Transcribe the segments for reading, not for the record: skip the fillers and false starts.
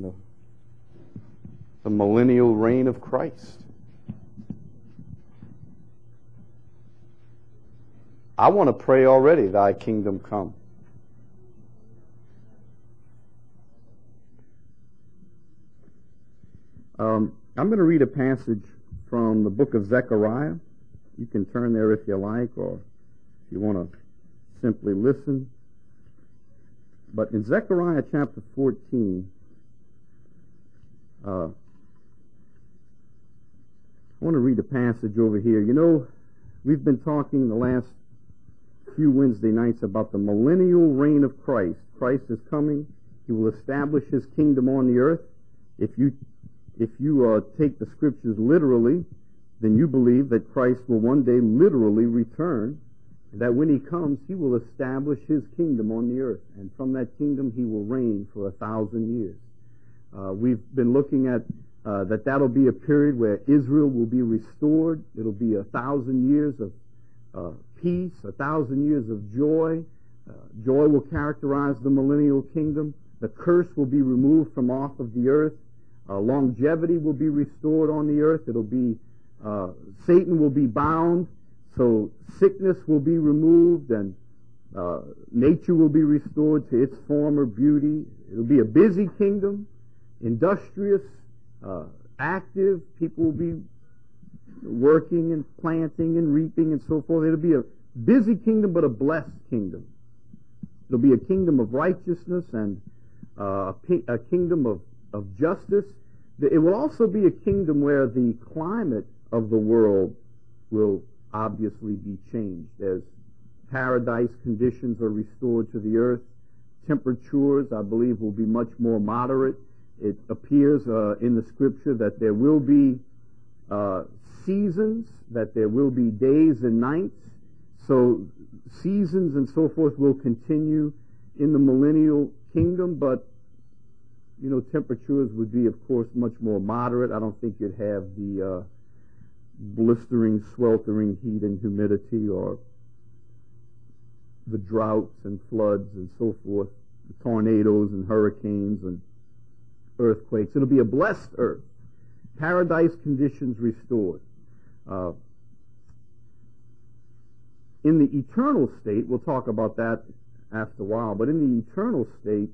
the millennial reign of Christ. I want to pray already, thy kingdom come. I'm going to read a passage from the book of Zechariah. You can turn there if you like, or if you want to simply listen. But in Zechariah chapter 14, I want to read a passage over here. You know, we've been talking the last few Wednesday nights about the millennial reign of Christ. Christ is coming. He will establish His kingdom on the earth. If you take the Scriptures literally, then you believe that Christ will one day literally return, and that when He comes, He will establish His kingdom on the earth. And from that kingdom, He will reign for 1,000 years. We've been looking at that'll be a period where Israel will be restored. It'll be 1,000 years of peace, 1,000 years of joy. Joy will characterize the millennial kingdom. The curse will be removed from off of the earth. Longevity will be restored on the earth. It'll be Satan will be bound, so sickness will be removed, and nature will be restored to its former beauty. It'll be a busy kingdom, industrious, active. People will be working and planting and reaping and so forth. It'll be a busy kingdom, but a blessed kingdom. It'll be a kingdom of righteousness and a kingdom of justice. It will also be a kingdom where the climate of the world will obviously be changed as paradise conditions are restored to the earth. Temperatures, I believe, will be much more moderate. It appears in the Scripture that there will be seasons, that there will be days and nights. So seasons and so forth will continue in the millennial kingdom, but temperatures would be, of course, much more moderate. I don't think you'd have the blistering, sweltering heat and humidity, or the droughts and floods and so forth, the tornadoes and hurricanes and earthquakes. It'll be a blessed earth. Paradise conditions restored. In the eternal state, we'll talk about that after a while, but in the eternal state,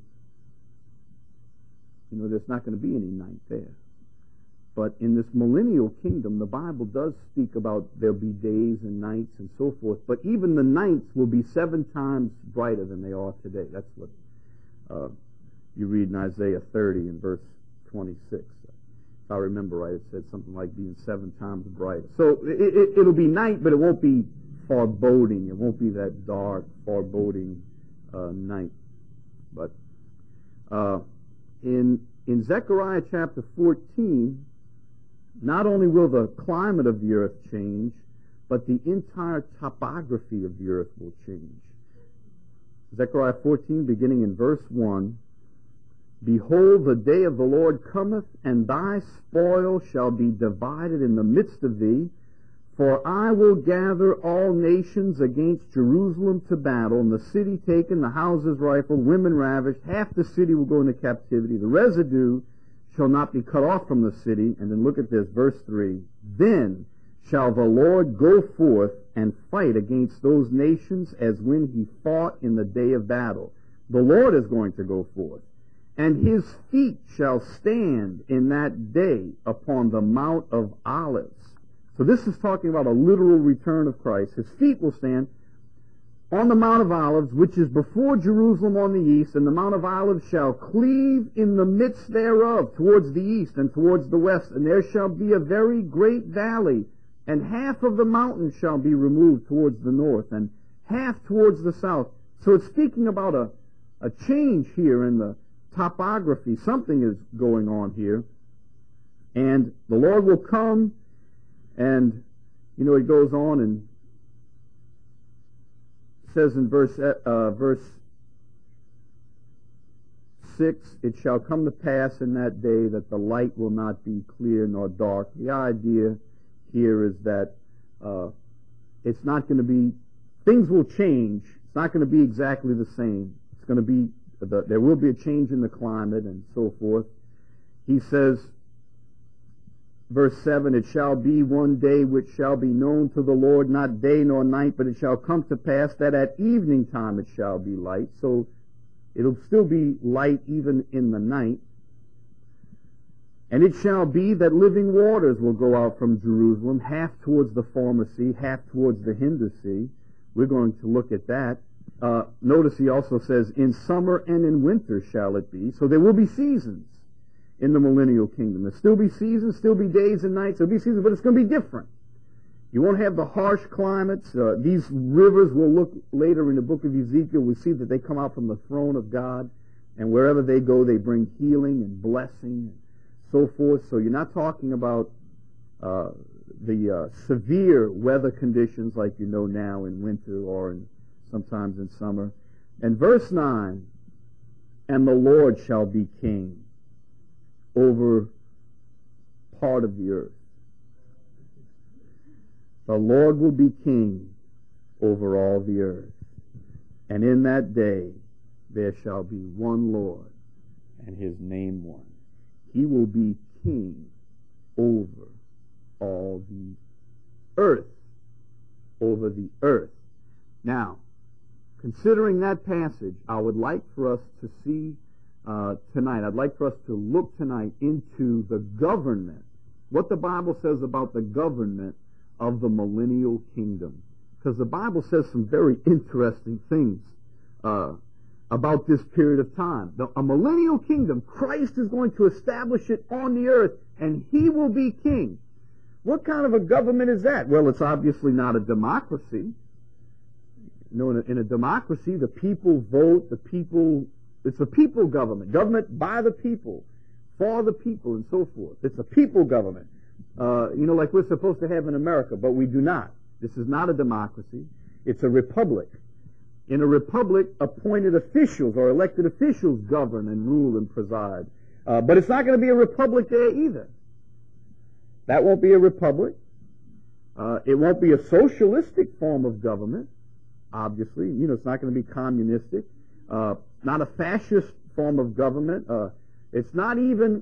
there's not going to be any night there. But in this millennial kingdom, the Bible does speak about there'll be days and nights and so forth, but even the nights will be 7 times brighter than they are today. That's what you read in Isaiah 30 in verse 26. If I remember right, it said something like being 7 times brighter. So it'll be night, but it won't be foreboding. It won't be that dark, foreboding night. But in Zechariah chapter 14, not only will the climate of the earth change, but the entire topography of the earth will change. Zechariah 14, beginning in verse 1, Behold, the day of the Lord cometh, and thy spoil shall be divided in the midst of thee. For I will gather all nations against Jerusalem to battle, and the city taken, the houses rifled, women ravished. Half the city will go into captivity. The residue shall not be cut off from the city. And then look at this, verse 3. Then shall the Lord go forth and fight against those nations as when he fought in the day of battle. The Lord is going to go forth, and his feet shall stand in that day upon the Mount of Olives. So this is talking about a literal return of Christ. His feet will stand on the Mount of Olives, which is before Jerusalem on the east, and the Mount of Olives shall cleave in the midst thereof towards the east and towards the west, and there shall be a very great valley, and half of the mountain shall be removed towards the north, and half towards the south. So it's speaking about a change here in the topography. Something is going on here. And the Lord will come, and, it goes on and says in verse 6, It shall come to pass in that day that the light will not be clear nor dark. The idea here is that it's not going to be, things will change. It's not going to be exactly the same. It's going to be, there will be a change in the climate and so forth. he says, verse 7, it shall be one day which shall be known to the Lord, not day nor night, but it shall come to pass that at evening time it shall be light. So it'll still be light even in the night. And it shall be that living waters will go out from Jerusalem, half towards the former sea, half towards the hinder sea. We're going to look at that. Notice he also says, in summer and in winter shall it be. So there will be seasons in the millennial kingdom. There'll still be seasons, still be days and nights. There'll be seasons, but it's going to be different. You won't have the harsh climates. These rivers, we'll look later in the book of Ezekiel, we see that they come out from the throne of God, and wherever they go, they bring healing and blessing and so forth. So you're not talking about the severe weather conditions like you know now in winter or sometimes in summer. And verse 9, and the Lord shall be king over part of the earth. The Lord will be king over all the earth. And in that day there shall be one Lord, and his name one. He will be king over all the earth. Over the earth. Now, considering that passage, I would like for us to see tonight, I'd like for us to look tonight into the government, what the Bible says about the government of the millennial kingdom. Because the Bible says some very interesting things about this period of time. A millennial kingdom, Christ is going to establish it on the earth, and he will be king. What kind of a government is that? Well, it's obviously not a democracy. You know, in a democracy, the people vote, it's a people government. Government by the people, for the people, and so forth. It's a people government. Like we're supposed to have in America, but we do not. This is not a democracy. It's a republic. In a republic, appointed officials or elected officials govern and rule and preside. But it's not going to be a republic there either. That won't be a republic. It won't be a socialistic form of government, obviously. It's not going to be communistic. Not a fascist form of government. It's not even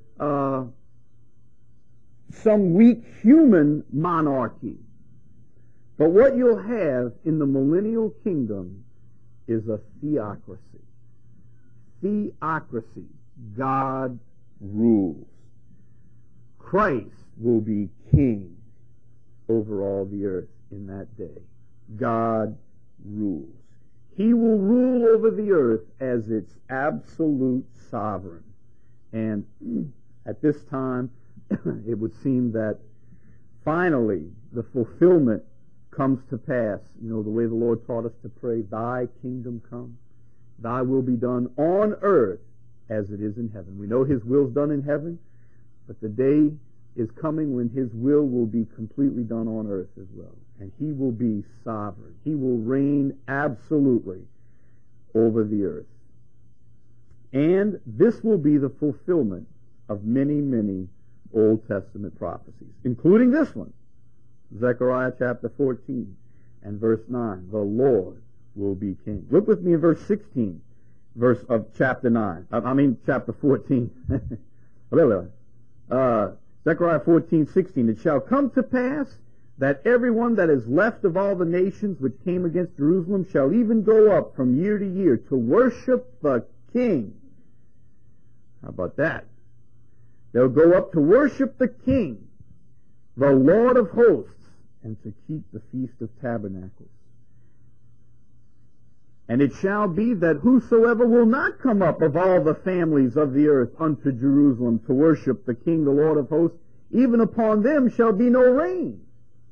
some weak human monarchy. But what you'll have in the millennial kingdom is a theocracy. Theocracy. God rules. Christ will be king over all the earth in that day. God rules. He will rule over the earth as its absolute sovereign. And at this time, it would seem that finally the fulfillment comes to pass. The way the Lord taught us to pray, thy kingdom come, thy will be done on earth as it is in heaven. We know his will's done in heaven, but the day is coming when his will be completely done on earth as well. And he will be sovereign. He will reign absolutely over the earth. And this will be the fulfillment of many, many Old Testament prophecies, including this one, Zechariah chapter 14 and verse 9. The Lord will be king. Look with me in verse 16, chapter 9. Chapter 14. Zechariah 14:16. It shall come to pass that everyone that is left of all the nations which came against Jerusalem shall even go up from year to year to worship the King. How about that? They'll go up to worship the King, the Lord of hosts, and to keep the Feast of Tabernacles. And it shall be that whosoever will not come up of all the families of the earth unto Jerusalem to worship the King, the Lord of hosts, even upon them shall be no rain.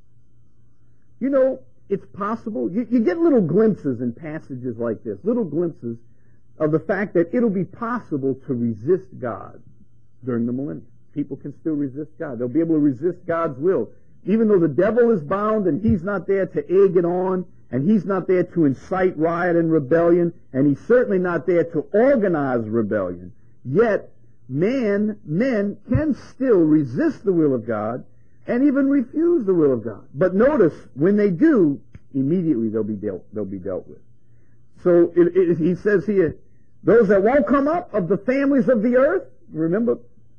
It's possible. You get little glimpses in passages like this, little glimpses of the fact that it'll be possible to resist God during the millennium. People can still resist God. They'll be able to resist God's will. Even though the devil is bound and he's not there to egg it on, and he's not there to incite riot and rebellion, and he's certainly not there to organize rebellion, yet men can still resist the will of God and even refuse the will of God. But notice, when they do, immediately they'll be dealt with. So he says here, those that won't come up of the families of the earth, remember,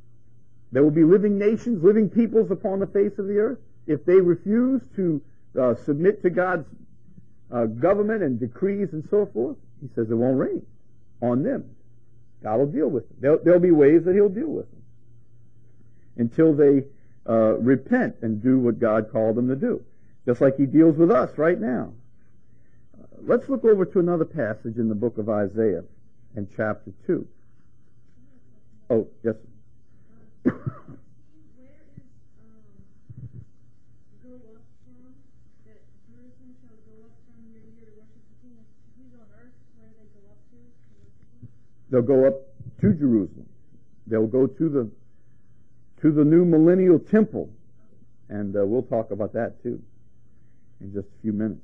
There will be living nations, living peoples upon the face of the earth. If they refuse to submit to God's government and decrees and so forth, he says it won't rain on them. God will deal with them. There'll be ways that he'll deal with them until they repent and do what God called them to do. Just like he deals with us right now. Let's look over to another passage in the book of Isaiah in chapter 2. Oh, yes. Where is go up from? That Jerusalem shall go up from year to year to worship the King. He's on earth. Where they go up to worship him? They'll go up to Jerusalem. They'll go to the new millennial temple, and we'll talk about that too in just a few minutes.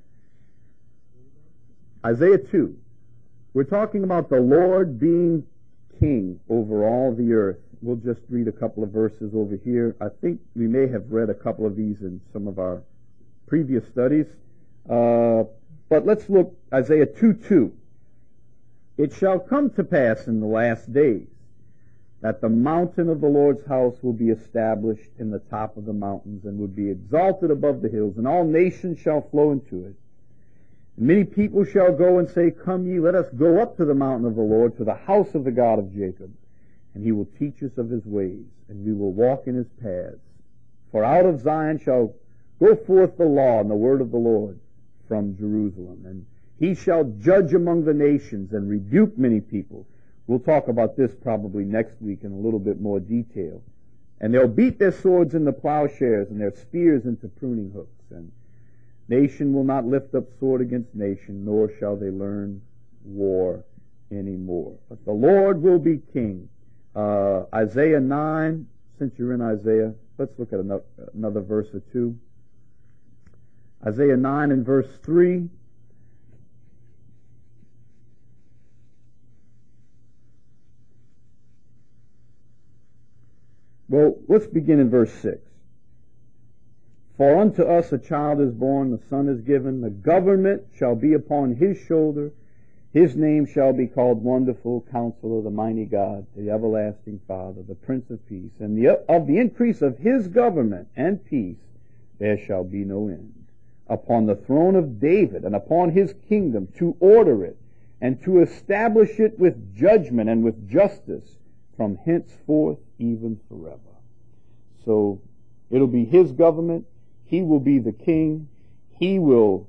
Isaiah 2. We're talking about the Lord being king over all the earth. We'll just read a couple of verses over here. I think we may have read a couple of these in some of our previous studies. But let's look, Isaiah 2:2. It shall come to pass in the last days that the mountain of the Lord's house will be established in the top of the mountains and would be exalted above the hills, and all nations shall flow into it. And many people shall go and say, Come ye, let us go up to the mountain of the Lord, to the house of the God of Jacob. And he will teach us of his ways, and we will walk in his paths. For out of Zion shall go forth the law and the word of the Lord from Jerusalem. And he shall judge among the nations and rebuke many people. We'll talk about this probably next week in a little bit more detail. And they'll beat their swords into plowshares and their spears into pruning hooks. And nation will not lift up sword against nation, nor shall they learn war anymore. But the Lord will be king. Isaiah 9, since you're in Isaiah, let's look at another verse or two. Isaiah 9 and verse 3. Well, let's begin in verse 6. For unto us a child is born, the son is given, the government shall be upon his shoulder. His name shall be called Wonderful, Counselor, the Mighty God, the Everlasting Father, the Prince of Peace. And of the increase of his government and peace there shall be no end. Upon the throne of David and upon his kingdom, to order it and to establish it with judgment and with justice from henceforth even forever. So it'll be his government. He will be the king. He will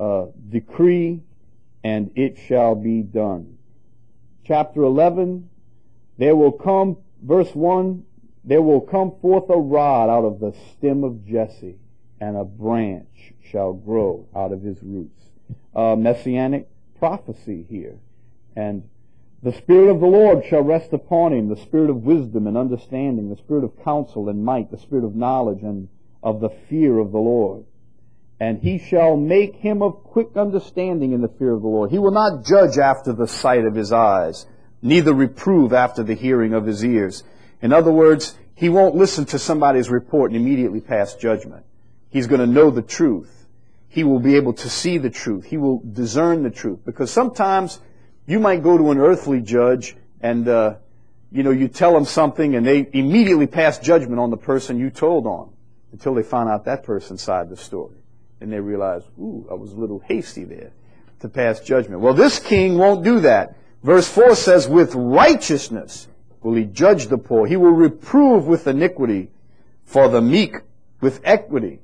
decree, and it shall be done. Chapter 11, there will come, verse 1, there will come forth a rod out of the stem of Jesse, and a branch shall grow out of his roots. Messianic prophecy here. And the Spirit of the Lord shall rest upon him, the Spirit of wisdom and understanding, the Spirit of counsel and might, the Spirit of knowledge and of the fear of the Lord. And he shall make him of quick understanding in the fear of the Lord. He will not judge after the sight of his eyes, neither reprove after the hearing of his ears. In other words, he won't listen to somebody's report and immediately pass judgment. He's going to know the truth. He will be able to see the truth. He will discern the truth. Because sometimes you might go to an earthly judge and, you tell them something and they immediately pass judgment on the person you told on until they find out that person's side of the story. And they realize, I was a little hasty there to pass judgment. Well, this king won't do that. Verse 4 says, with righteousness will he judge the poor. He will reprove with iniquity for the meek, with equity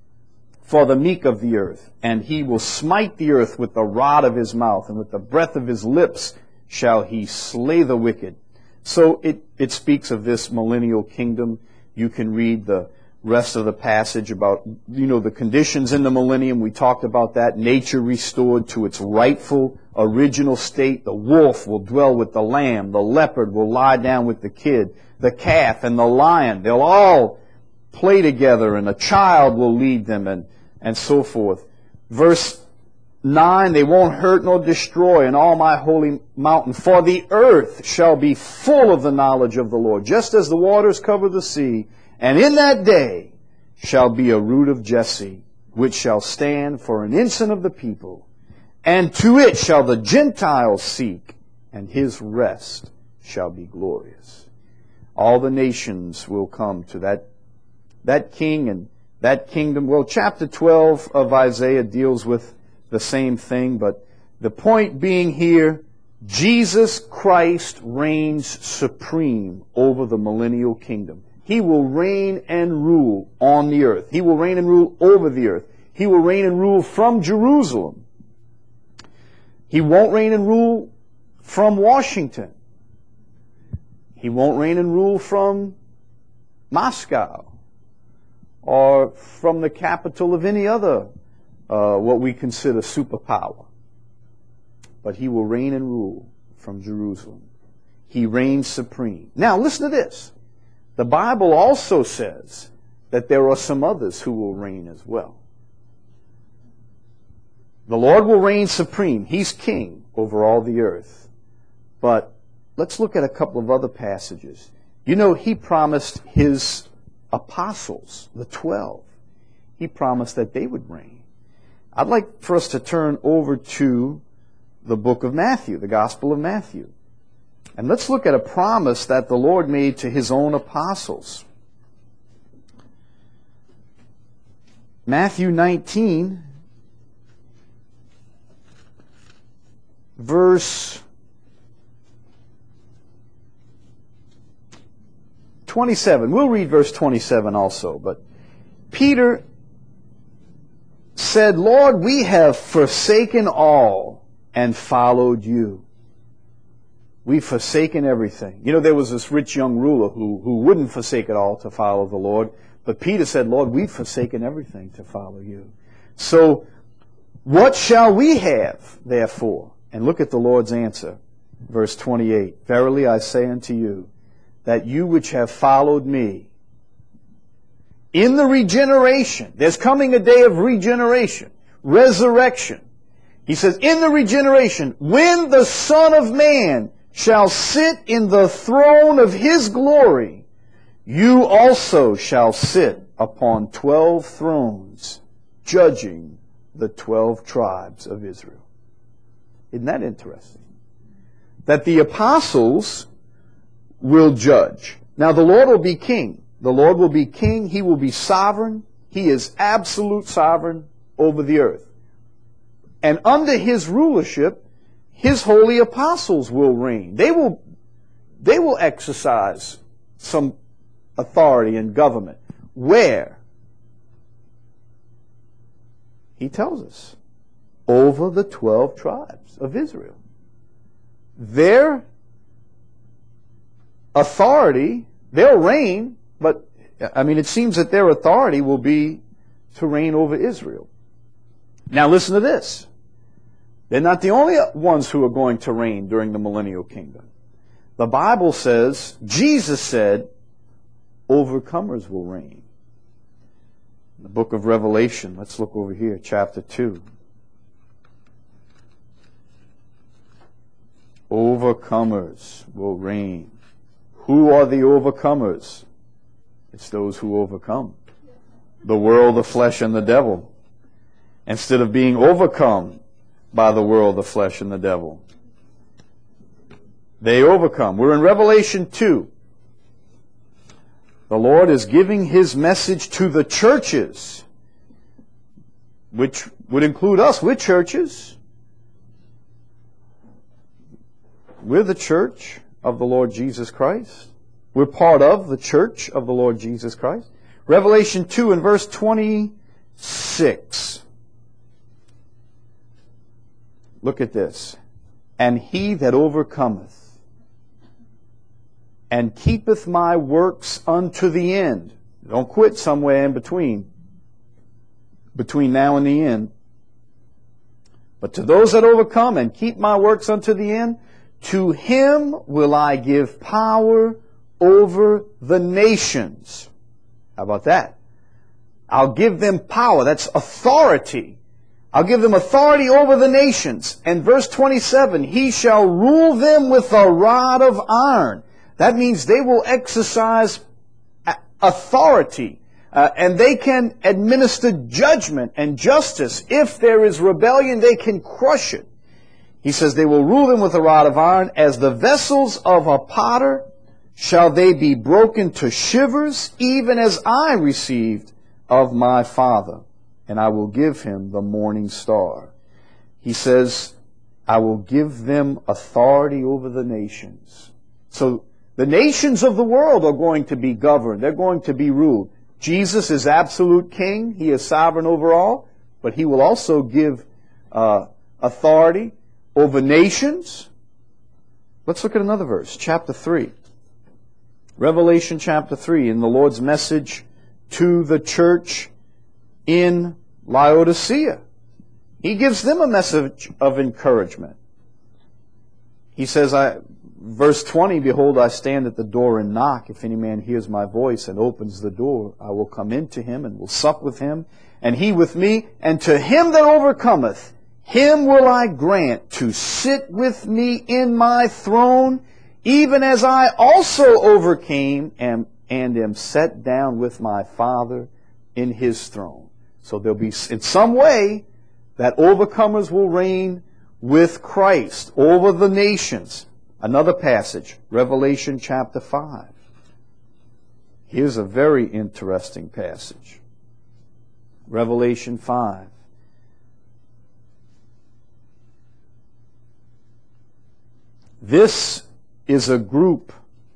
for the meek of the earth. And he will smite the earth with the rod of his mouth, and with the breath of his lips shall he slay the wicked. So it speaks of this millennial kingdom. You can read the rest of the passage about, the conditions in the millennium. We talked about that. Nature restored to its rightful, original state. The wolf will dwell with the lamb. The leopard will lie down with the kid. The calf and the lion, they'll all play together, and a child will lead them, and so forth. Verse 9, they won't hurt nor destroy in all my holy mountain. For the earth shall be full of the knowledge of the Lord, just as the waters cover the sea. And in that day shall be a root of Jesse, which shall stand for an ensign of the people. And to it shall the Gentiles seek, and his rest shall be glorious. All the nations will come to that king and that kingdom. Well, chapter 12 of Isaiah deals with the same thing, but the point being here, Jesus Christ reigns supreme over the millennial kingdom. He will reign and rule on the earth. He will reign and rule over the earth. He will reign and rule from Jerusalem. He won't reign and rule from Washington. He won't reign and rule from Moscow or from the capital of any other, what we consider superpower. But he will reign and rule from Jerusalem. He reigns supreme. Now, listen to this. The Bible also says that there are some others who will reign as well. The Lord will reign supreme. He's king over all the earth. But let's look at a couple of other passages. You know, he promised his apostles, the 12, he promised that they would reign. I'd like for us to turn over to the book of Matthew, the Gospel of Matthew. And let's look at a promise that the Lord made to his own apostles. Matthew 19, verse 27. We'll read verse 27 also. But Peter said, Lord, we have forsaken all and followed you. We've forsaken everything. You know, there was this rich young ruler who wouldn't forsake it all to follow the Lord. But Peter said, Lord, we've forsaken everything to follow you. So, what shall we have, therefore? And look at the Lord's answer. Verse 28. Verily I say unto you, that you which have followed me, in the regeneration, there's coming a day of regeneration, resurrection. He says, in the regeneration, when the Son of Man shall sit in the throne of his glory, you also shall sit upon 12 thrones, judging the 12 tribes of Israel. Isn't that interesting? That the apostles will judge. Now the Lord will be king. The Lord will be king. He will be sovereign. He is absolute sovereign over the earth. And under his rulership, his holy apostles will reign. They will exercise some authority and government. Where? He tells us. Over the 12 tribes of Israel. Their authority, they'll reign, but I mean, it seems that their authority will be to reign over Israel. Now listen to this. They're not the only ones who are going to reign during the millennial kingdom. The Bible says, Jesus said, overcomers will reign. In the book of Revelation, let's look over here, chapter 2. Overcomers will reign. Who are the overcomers? It's those who overcome the world, the flesh, and the devil. Instead of being overcome by the world, the flesh, and the devil, they overcome. We're in Revelation 2. The Lord is giving his message to the churches, which would include us. We're churches. We're the church of the Lord Jesus Christ. We're part of the church of the Lord Jesus Christ. Revelation 2 and verse 26. Look at this. And he that overcometh and keepeth my works unto the end. Don't quit somewhere in between now and the end. But to those that overcome and keep my works unto the end, to him will I give power over the nations. How about that? I'll give them power. That's authority. I'll give them authority over the nations. And verse 27, he shall rule them with a rod of iron. That means they will exercise authority. And they can administer judgment and justice. If there is rebellion, they can crush it. He says they will rule them with a rod of iron, as the vessels of a potter shall they be broken to shivers, even as I received of my Father, and I will give him the morning star. He says, I will give them authority over the nations. So the nations of the world are going to be governed. They're going to be ruled. Jesus is absolute king. He is sovereign over all, but he will also give authority over nations. Let's look at another verse, chapter 3. Revelation chapter 3, in the Lord's message to the church in Laodicea. He gives them a message of encouragement. He says, verse 20, behold, I stand at the door and knock. If any man hears my voice and opens the door, I will come into him and will sup with him, and he with me. And to him that overcometh, him will I grant to sit with me in my throne, even as I also overcame and am set down with my Father in his throne. So there'll be, in some way, that overcomers will reign with Christ over the nations. Another passage, Revelation chapter 5. Here's a very interesting passage. Revelation 5. This is a group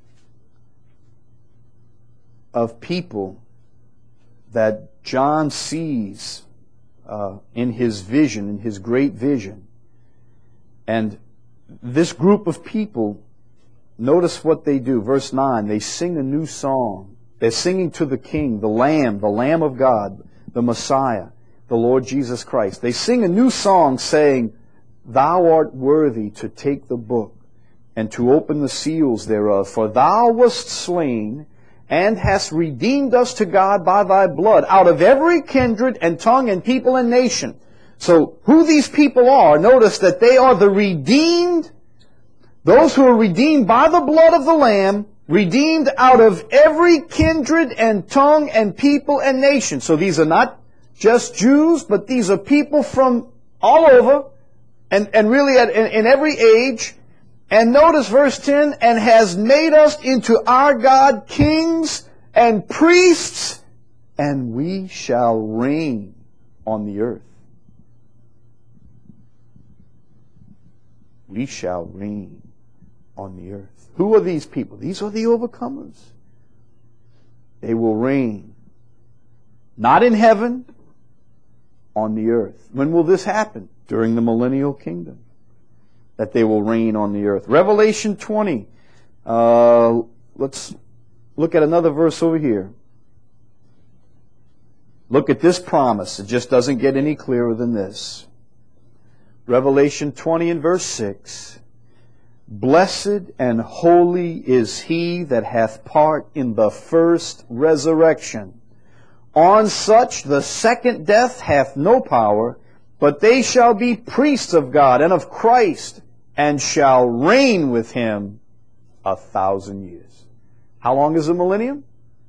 of people that John sees in his vision, in his great vision. And this group of people, notice what they do. Verse 9, they sing a new song. They're singing to the King, the Lamb of God, the Messiah, the Lord Jesus Christ. They sing a new song saying, Thou art worthy to take the book and to open the seals thereof. For thou wast slain, and hast redeemed us to God by thy blood, out of every kindred and tongue and people and nation. So who these people are, notice that they are the redeemed, those who are redeemed by the blood of the Lamb, redeemed out of every kindred and tongue and people and nation. So these are not just Jews, but these are people from all over, and really in every age. And notice verse 10, and has made us into our God kings and priests, and we shall reign on the earth. We shall reign on the earth. Who are these people? These are the overcomers. They will reign, not in heaven, on the earth. When will this happen? During the millennial kingdom, that they will reign on the earth. Revelation 20. Let's look at another verse over here. Look at this promise. It just doesn't get any clearer than this. Revelation 20 and verse 6. Blessed and holy is he that hath part in the first resurrection. On such the second death hath no power, but they shall be priests of God and of Christ, and shall reign with him 1,000 years. How long is the millennium?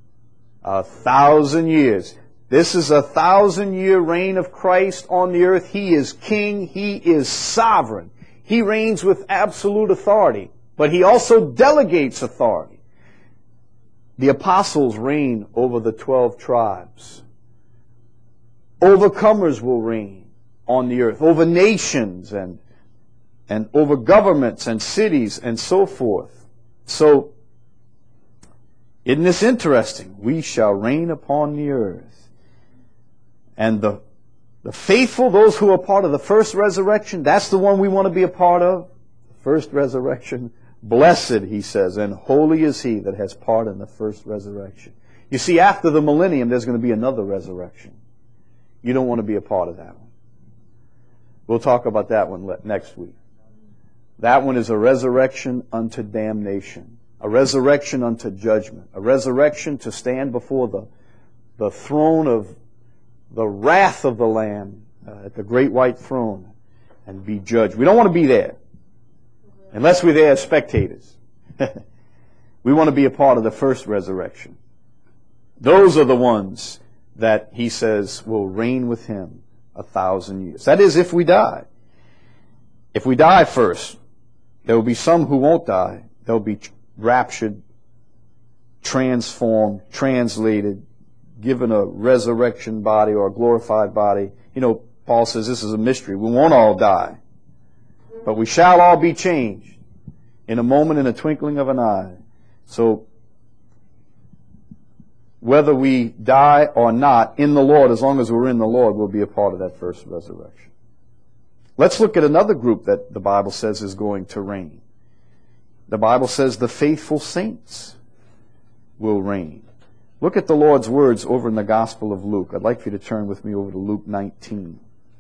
1,000 years. This is a 1,000-year reign of Christ on the earth. He is king. He is sovereign. He reigns with absolute authority, but he also delegates authority. The apostles reign over the 12 tribes. Overcomers will reign on the earth, over nations and over governments and cities and so forth. So, isn't this interesting? We shall reign upon the earth. And the faithful, those who are part of the first resurrection, that's the one we want to be a part of. The first resurrection. Blessed, he says, and holy is he that has part in the first resurrection. You see, after the millennium, there's going to be another resurrection. You don't want to be a part of that one. We'll talk about that one next week. That one is a resurrection unto damnation, a resurrection unto judgment, a resurrection to stand before the throne of the wrath of the Lamb at the great white throne and be judged. We don't want to be there unless we're there as spectators. We want to be a part of the first resurrection. Those are the ones that he says will reign with him 1,000 years. That is, if we die. If we die first, there will be some who won't die. They'll be raptured transformed, translated, given a resurrection body or a glorified body. You know, Paul says this is a mystery. We won't all die, but we shall all be changed in a moment, in a twinkling of an eye. So, whether we die or not in the Lord, as long as we're in the Lord, we'll be a part of that first resurrection. Let's look at another group that the Bible says is going to reign. The Bible says the faithful saints will reign. Look at the Lord's words over in the Gospel of Luke. I'd like for you to turn with me over to Luke 19.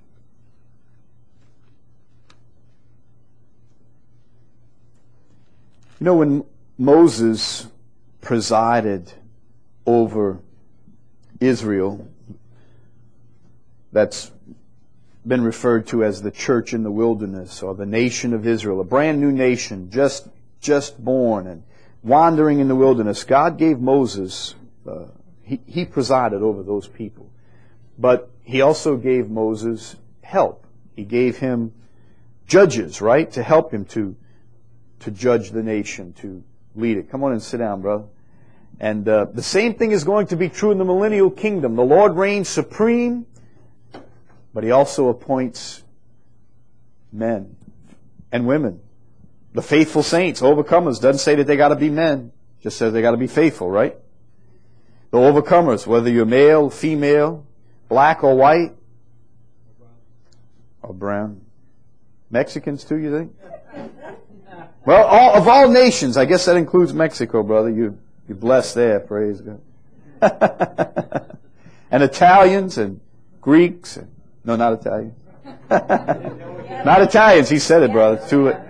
You know, when Moses presided over Israel, that's been referred to as the church in the wilderness, or the nation of Israel, a brand new nation, just born and wandering in the wilderness. God gave Moses, he presided over those people. But he also gave Moses help. He gave him judges, right, to help him to judge the nation, to lead it. Come on and sit down, brother. And the same thing is going to be true in the millennial kingdom. The Lord reigns supreme, but He also appoints men and women. The faithful saints, overcomers, doesn't say that they got to be men. Just says they got to be faithful, right? The overcomers, whether you're male, female, black or white, or brown. Mexicans too, you think? Well, of all nations, I guess that includes Mexico, brother. You're blessed there, praise God. And Italians and Greeks. No, not Italians. Not Italians, he said it, brother. It's too late.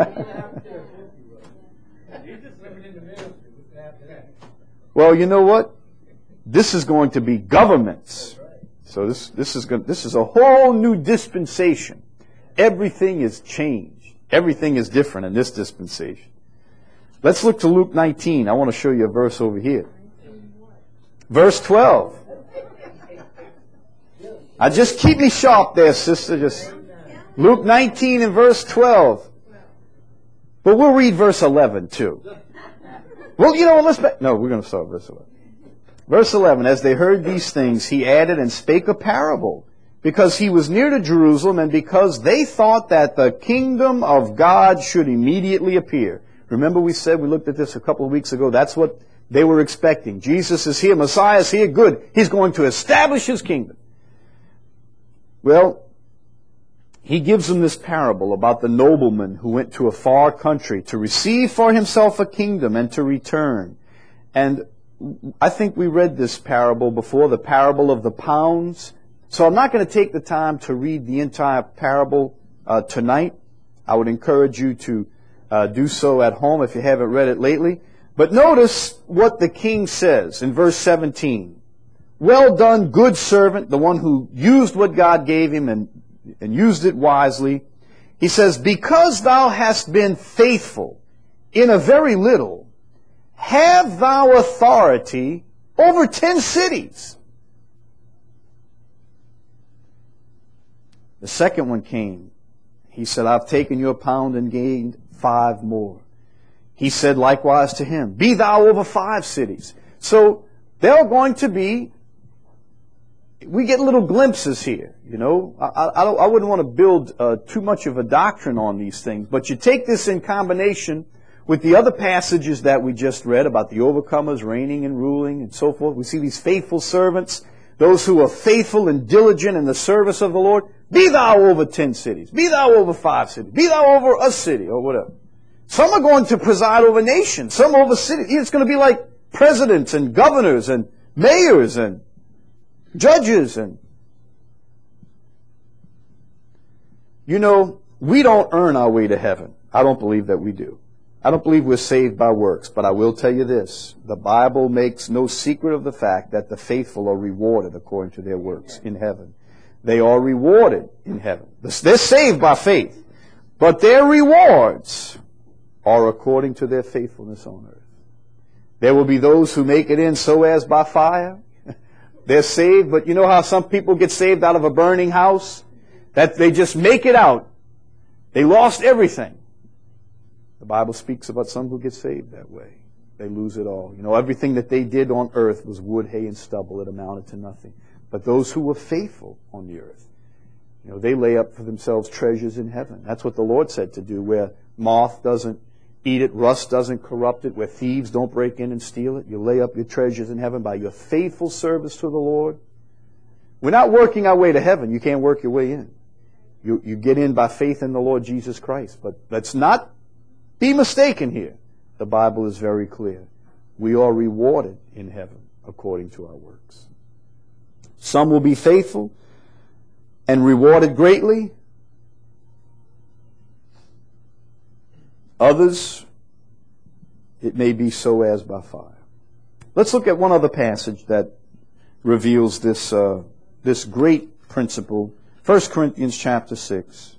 Well, you know what? This is going to be governments. So this is a whole new dispensation. Everything is changed. Everything is different in this dispensation. Let's look to Luke 19. I want to show you a verse over here. Verse 12. Just keep me sharp there, sister. Just Luke 19 and verse 12. But we'll read verse 11 too. Well, you know, we're going to start verse 11. Verse 11, as they heard these things, he added and spake a parable, because he was near to Jerusalem, and because they thought that the kingdom of God should immediately appear. Remember we looked at this a couple of weeks ago, that's what they were expecting. Jesus is here, Messiah is here, good. He's going to establish His kingdom. Well, he gives them this parable about the nobleman who went to a far country to receive for himself a kingdom and to return. And I think we read this parable before, the parable of the pounds. So I'm not going to take the time to read the entire parable tonight. I would encourage you to do so at home if you haven't read it lately. But notice what the king says in verse 17. Well done, good servant, the one who used what God gave him and used it wisely. He says, because thou hast been faithful in a very little, have thou authority over 10 cities. The second one came. He said, I've taken your pound and gained 5 more. He said likewise to him, be thou over 5 cities. So there are going to be, we get little glimpses here, you know. I wouldn't want to build too much of a doctrine on these things, but you take this in combination with the other passages that we just read about the overcomers reigning and ruling and so forth. We see these faithful servants, those who are faithful and diligent in the service of the Lord. Be thou over 10 cities. Be thou over 5 cities. Be thou over a city or whatever. Some are going to preside over nations. Some over cities. It's going to be like presidents and governors and mayors and judges. And you know, we don't earn our way to heaven. I don't believe that we do. I don't believe we're saved by works, but I will tell you this. The Bible makes no secret of the fact that the faithful are rewarded according to their works in heaven. They are rewarded in heaven. They're saved by faith, but their rewards are according to their faithfulness on earth. There will be those who make it in so as by fire. They're saved, but you know how some people get saved out of a burning house? That they just make it out. They lost everything. The Bible speaks about some who get saved that way. They lose it all. You know, everything that they did on earth was wood, hay, and stubble. It amounted to nothing. But those who were faithful on the earth, you know, they lay up for themselves treasures in heaven. That's what the Lord said to do, where moth doesn't eat it, rust doesn't corrupt it, where thieves don't break in and steal it. You lay up your treasures in heaven by your faithful service to the Lord. We're not working our way to heaven. You can't work your way in. You get in by faith in the Lord Jesus Christ. But let's not be mistaken here. The Bible is very clear. We are rewarded in heaven according to our works. Some will be faithful and rewarded greatly. Others, it may be so as by fire. Let's look at one other passage that reveals this this great principle. 1 Corinthians chapter 6.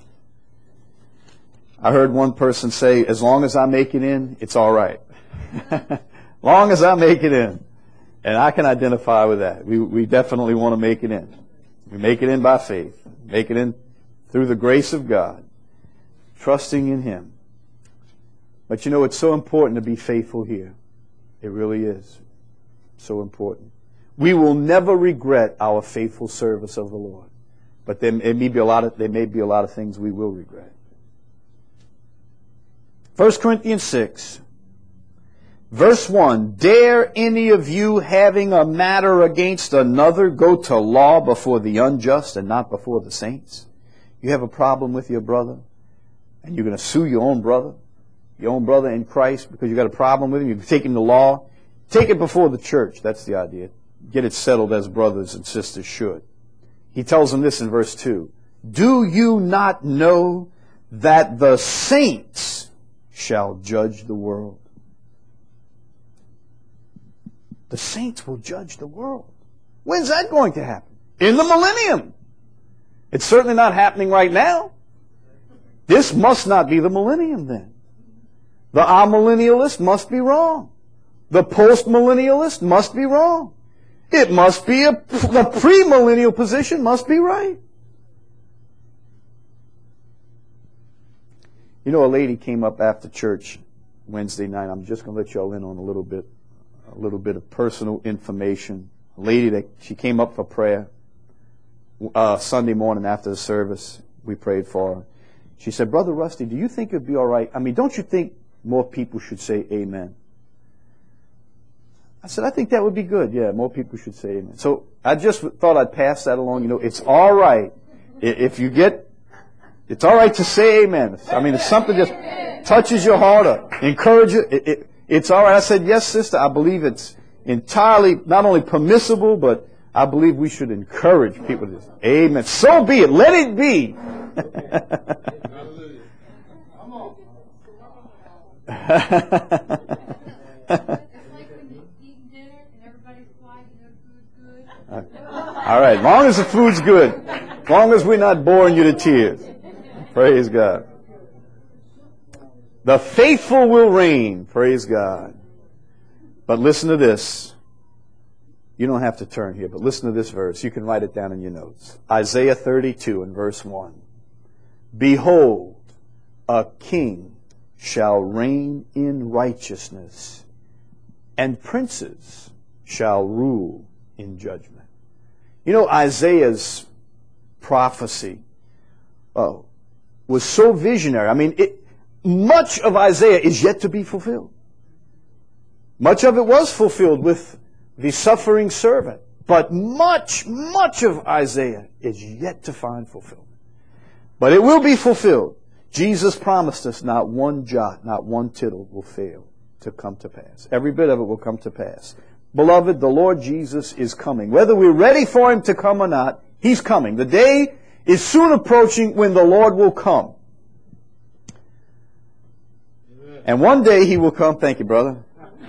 I heard one person say, as long as I make it in, it's all right. Long as I make it in. And I can identify with that. We definitely want to make it in. We make it in by faith. Make it in through the grace of God. Trusting in Him. But you know, it's so important to be faithful here. It really is. So important. We will never regret our faithful service of the Lord. But there may be a lot of things we will regret. 1 Corinthians 6, verse 1, dare any of you having a matter against another go to law before the unjust and not before the saints? You have a problem with your brother and you're going to sue your own brother in Christ because you got a problem with him. You take him to law. Take it before the church. That's the idea. Get it settled as brothers and sisters should. He tells them this in verse 2. Do you not know that the saints shall judge the world? The saints will judge the world. When's that going to happen? In the millennium. It's certainly not happening right now. This must not be the millennium then. The amillennialist must be wrong. The postmillennialist must be wrong. It must be the premillennial position must be right. You know, a lady came up after church Wednesday night. I'm just going to let you all in on a little bit of personal information. A lady she came up for prayer Sunday morning after the service. We prayed for her. She said, Brother Rusty, do you think it'd be all right? I mean, don't you think more people should say amen? I said, I think that would be good. Yeah, more people should say amen. So I just thought I'd pass that along. You know, it's all right. It's all right to say amen. I mean, if something just touches your heart or encourages you, it's all right. I said, yes, sister, I believe it's entirely not only permissible, but I believe we should encourage people to say amen. So be it. Let it be. All right, long as the food's good, long as we're not boring you to tears. Praise God. The faithful will reign. Praise God. But listen to this. You don't have to turn here, but listen to this verse. You can write it down in your notes. Isaiah 32 and verse 1. Behold, a king shall reign in righteousness, and princes shall rule in judgment. You know, Isaiah's prophecy was so visionary. I mean, much of Isaiah is yet to be fulfilled. Much of it was fulfilled with the suffering servant. But much of Isaiah is yet to find fulfillment. But it will be fulfilled. Jesus promised us not one jot, not one tittle will fail to come to pass. Every bit of it will come to pass. Beloved, the Lord Jesus is coming. Whether we're ready for Him to come or not, He's coming. The day is soon approaching when the Lord will come. And one day He will come. Thank you, brother.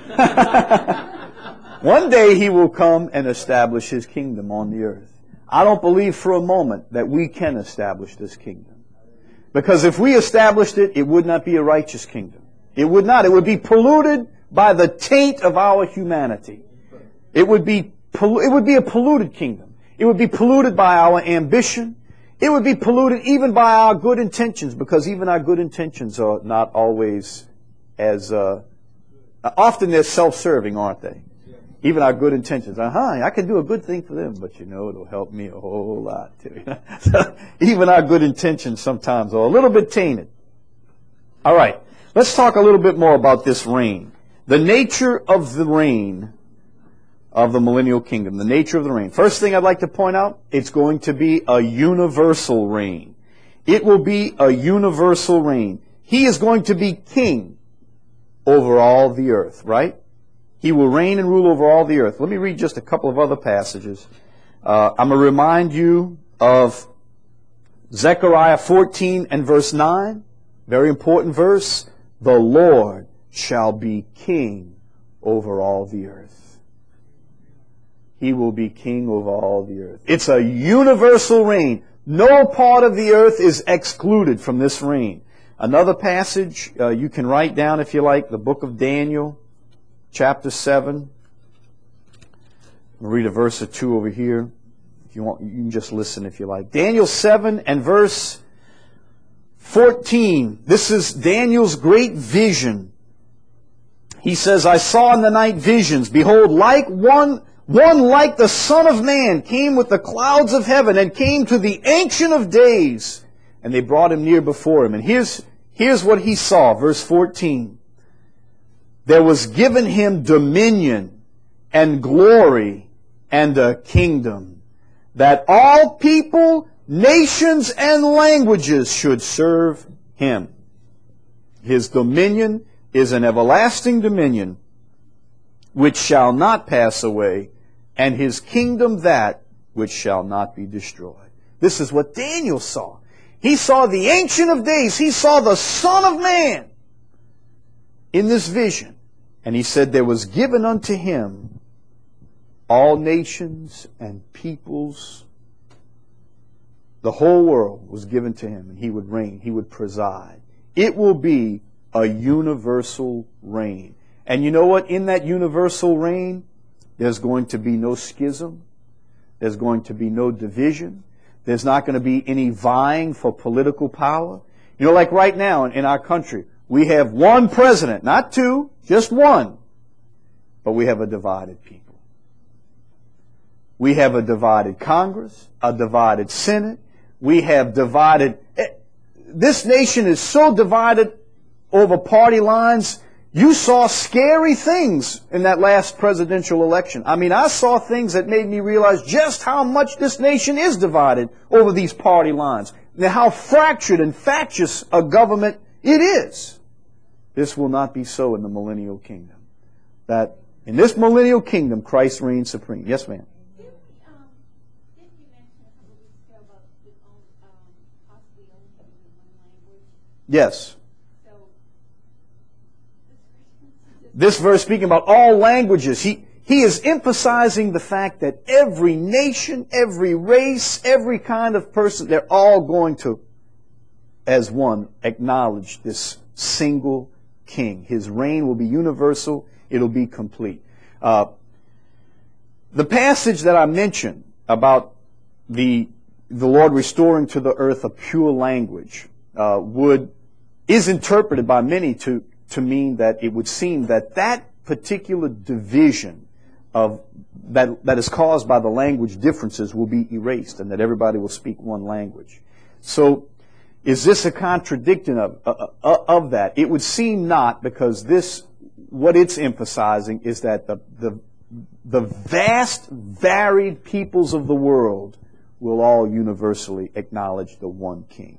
One day He will come and establish His kingdom on the earth. I don't believe for a moment that we can establish this kingdom. Because if we established it, it would not be a righteous kingdom. It would not. It would be polluted by the taint of our humanity. It would be a polluted kingdom. It would be polluted by our ambition. It would be polluted even by our good intentions, because even our good intentions are not always as Often they're self-serving, aren't they? Even our good intentions. I can do a good thing for them, but it'll help me a whole lot too. So even our good intentions sometimes are a little bit tainted. All right, let's talk a little bit more about this reign. The nature of the reign of the millennial kingdom. The nature of the reign. First thing I'd like to point out, it's going to be a universal reign. It will be a universal reign. He is going to be king over all the earth, right? He will reign and rule over all the earth. Let me read just a couple of other passages. I'm going to remind you of Zechariah 14 and verse 9. Very important verse. The Lord shall be king over all the earth. He will be king over all the earth. It's a universal reign. No part of the earth is excluded from this reign. Another passage you can write down if you like, the book of Daniel, chapter 7. I'll read a verse or two over here. If you want, you can just listen if you like. Daniel 7 and verse 14. This is Daniel's great vision. He says, I saw in the night visions, behold, like one like the Son of Man came with the clouds of heaven and came to the Ancient of Days, and they brought him near before him. And here's what he saw, verse 14. There was given him dominion and glory and a kingdom, that all people, nations, and languages should serve him. His dominion is an everlasting dominion which shall not pass away, and his kingdom that which shall not be destroyed. This is what Daniel saw. He saw the Ancient of Days. He saw the Son of Man in this vision. And he said there was given unto him all nations and peoples. The whole world was given to him, and he would reign. He would preside. It will be a universal reign. And you know what? In that universal reign, there's going to be no schism. There's going to be no division. There's not going to be any vying for political power. You know, like right now in our country, we have one president, not two, just one. But we have a divided people. We have a divided Congress, a divided Senate. We have divided... This nation is so divided over party lines. You saw scary things in that last presidential election. I mean, I saw things that made me realize just how much this nation is divided over these party lines. And how fractured and factious a government it is. This will not be so in the millennial kingdom. That in this millennial kingdom, Christ reigns supreme. Yes, ma'am. Didn't you mention a couple of weeks ago about possibly only having one language? Yes. This verse speaking about all languages, he is emphasizing the fact that every nation, every race, every kind of person, they're all going to, as one, acknowledge this single king. His reign will be universal. It'll be complete. The passage that I mentioned about the Lord restoring to the earth a pure language is interpreted by many to mean that it would seem that that particular division that is caused by the language differences will be erased, and that everybody will speak one language. So, is this a contradiction of that? It would seem not, because what it's emphasizing is that the vast, varied peoples of the world will all universally acknowledge the one King.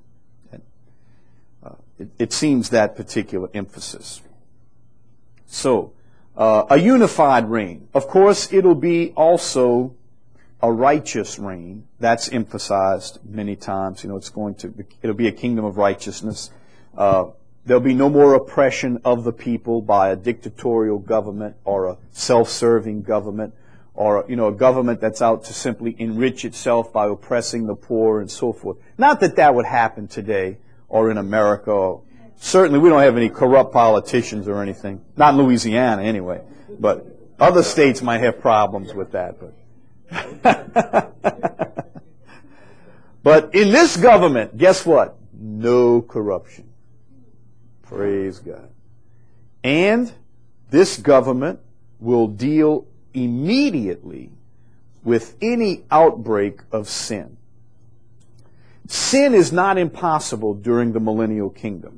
It seems that particular emphasis. So, a unified reign. Of course, it'll be also a righteous reign. That's emphasized many times. You know, it'll be a kingdom of righteousness. There'll be no more oppression of the people by a dictatorial government or a self-serving government, or a government that's out to simply enrich itself by oppressing the poor and so forth. Not that that would happen today or in America. Certainly we don't have any corrupt politicians or anything. Not in Louisiana anyway. But other states might have problems with that. But in this government, guess what? No corruption. Praise God. And this government will deal immediately with any outbreak of sin. Sin is not impossible during the millennial kingdom.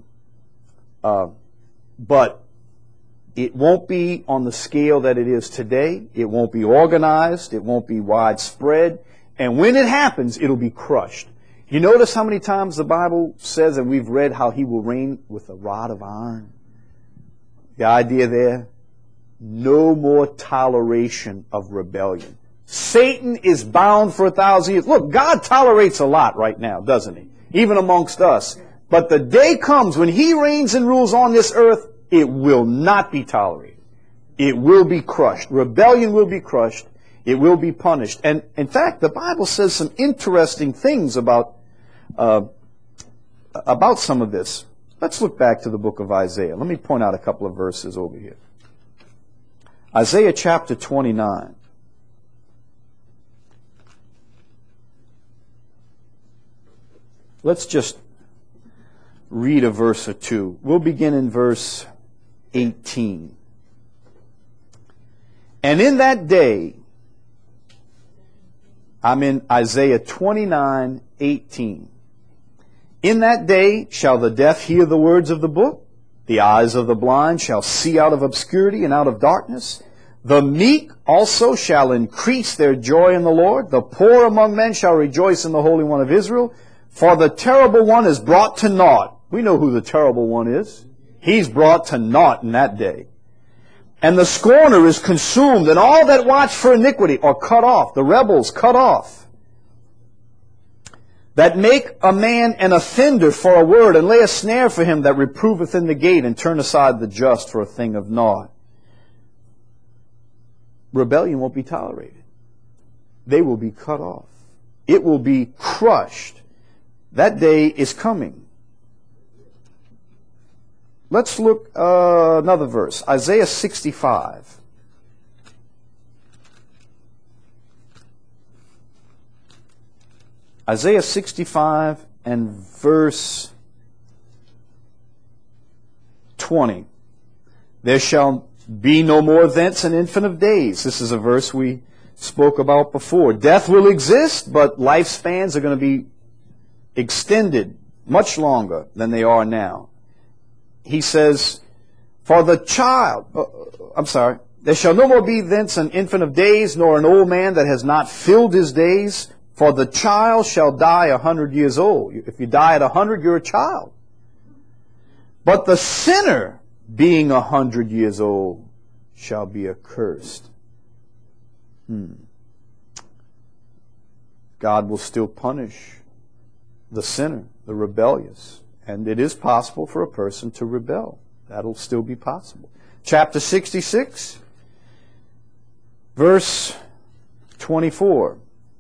But it won't be on the scale that it is today. It won't be organized. It won't be widespread. And when it happens, it'll be crushed. You notice how many times the Bible says, and we've read how he will reign with a rod of iron? The idea there, no more toleration of rebellion. Satan is bound for 1,000 years. Look, God tolerates a lot right now, doesn't he? Even amongst us. But the day comes when he reigns and rules on this earth, it will not be tolerated. It will be crushed. Rebellion will be crushed. It will be punished. And in fact, the Bible says some interesting things about some of this. Let's look back to the book of Isaiah. Let me point out a couple of verses over here. Isaiah chapter 29. Let's just read a verse or two. We'll begin in verse 18. And in that day, I'm in Isaiah 29:18. In that day shall the deaf hear the words of the book, the eyes of the blind shall see out of obscurity and out of darkness. The meek also shall increase their joy in the Lord. The poor among men shall rejoice in the Holy One of Israel. For the terrible one is brought to naught. We know who the terrible one is. He's brought to naught in that day. And the scorner is consumed, and all that watch for iniquity are cut off. The rebels cut off. That make a man an offender for a word, and lay a snare for him that reproveth in the gate, and turn aside the just for a thing of naught. Rebellion won't be tolerated. They will be cut off. It will be crushed. That day is coming. Let's look another verse. Isaiah 65. Isaiah 65 and verse 20. There shall be no more thence an infant of days. This is a verse we spoke about before. Death will exist, but lifespans are going to be extended much longer than they are now. He says, for the child, there shall no more be thence an infant of days, nor an old man that has not filled his days. For the child shall die 100 years old. If you die at 100, you're a child. But the sinner, being 100 years old, shall be accursed. God will still punish the sinner, the rebellious. And it is possible for a person to rebel. That'll still be possible. Chapter 66, verse 24.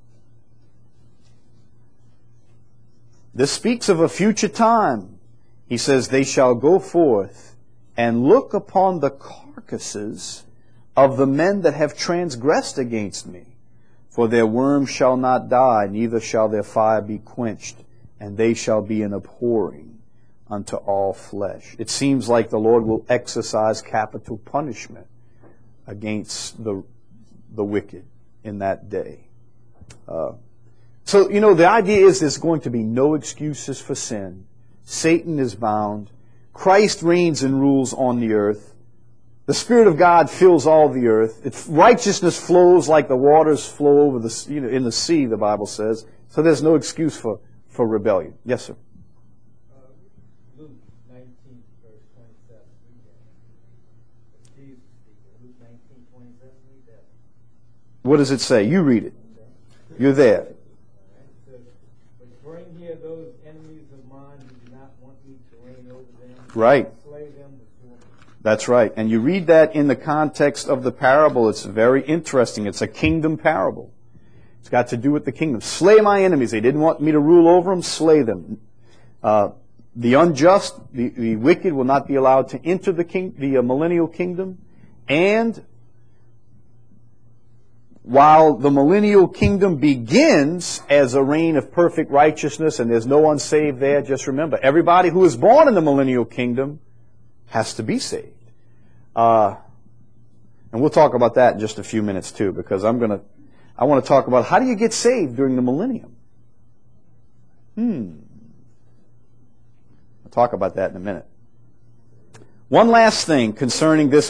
This speaks of a future time. He says, they shall go forth and look upon the carcasses of the men that have transgressed against me. For their worm shall not die, neither shall their fire be quenched, and they shall be an abhorring unto all flesh. It seems like the Lord will exercise capital punishment against the wicked in that day. So, the idea is there's going to be no excuses for sin. Satan is bound. Christ reigns and rules on the earth. The Spirit of God fills all the earth. Righteousness flows like the waters flow over in the sea, the Bible says. So there's no excuse for rebellion. Yes, sir. Luke 19, verse 27. Jesus speaking. Luke 19, 27. Read that. What does it say? You read it. You're there. But bring here those enemies of mine who do not want me to reign over them. Right. Slay them before me. That's right. And you read that in the context of the parable. It's very interesting. It's a kingdom parable. It's got to do with the kingdom. Slay my enemies. They didn't want me to rule over them. Slay them. The unjust, the wicked will not be allowed to enter the millennial kingdom. And while the millennial kingdom begins as a reign of perfect righteousness and there's no unsaved there, just remember, everybody who is born in the millennial kingdom has to be saved. And we'll talk about that in just a few minutes too, because I want to talk about how do you get saved during the millennium. I'll talk about that in a minute. One last thing concerning this,